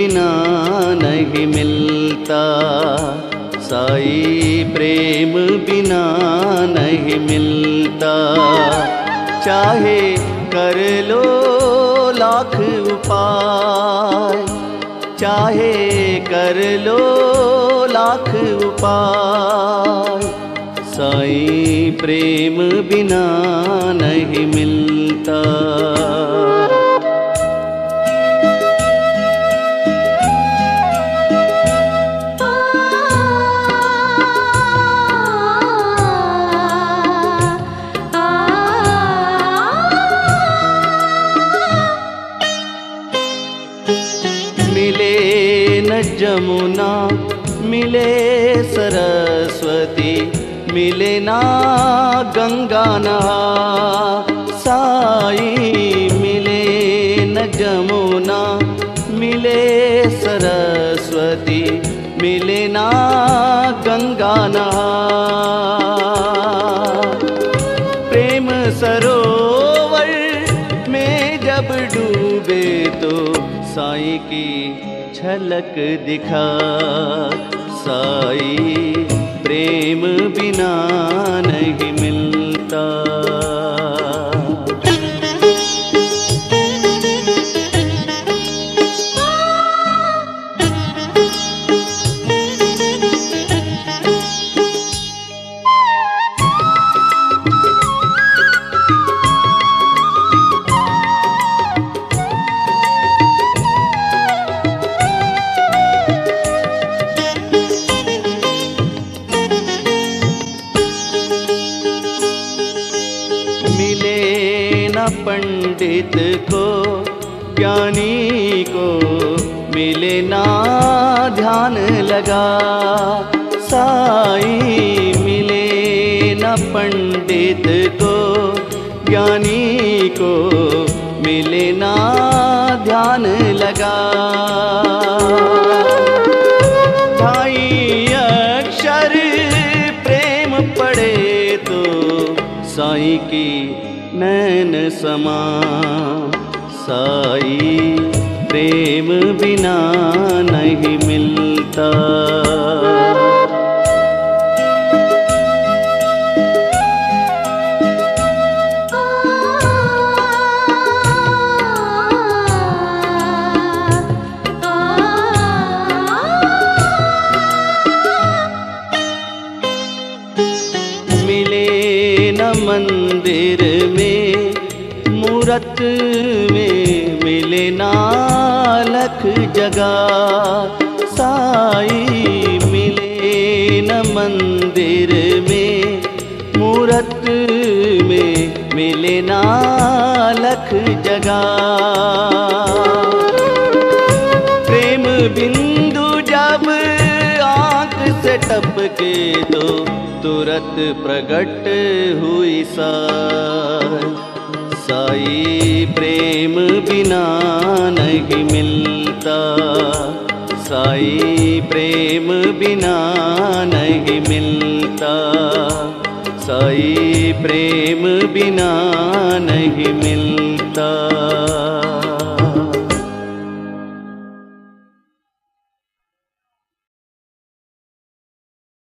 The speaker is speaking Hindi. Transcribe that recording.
बिना नहीं मिलता, साई प्रेम बिना नहीं मिलता। चाहे कर लो लाख उपाय, चाहे कर लो लाख उपाय, साई प्रेम बिना नहीं मिलता। मिले न जमुना मिले सरस्वती, मिले ना गंगा नहा, साई मिले न जमुना मिले सरस्वती, मिले ना गंगा नहा। प्रेम सरोवर में जब डूबे तो साई की झलक दिखा, साई प्रेम बिना नहीं मिलता। मिले न पंडित को ज्ञानी को, मिले ना ध्यान लगा, साई मिले न पंडित को ज्ञानी को, मिले ना ध्यान लगा। ढाई अक्षर प्रेम पढ़े तो साई की नैन समा, साई प्रेम बिना नहीं मिलता। मिले न मंदिर में मूरत में, मिले ना लख जगह, साई मिले न मंदिर में मूरत में, मिले ना लख जगह। प्रेम बिंदु जब आँख से टपके तो तुरत प्रकट हुई साई प्रेम बिना नहीं मिलता, साई प्रेम बिना नहीं मिलता, साई प्रेम बिना नहीं मिलता।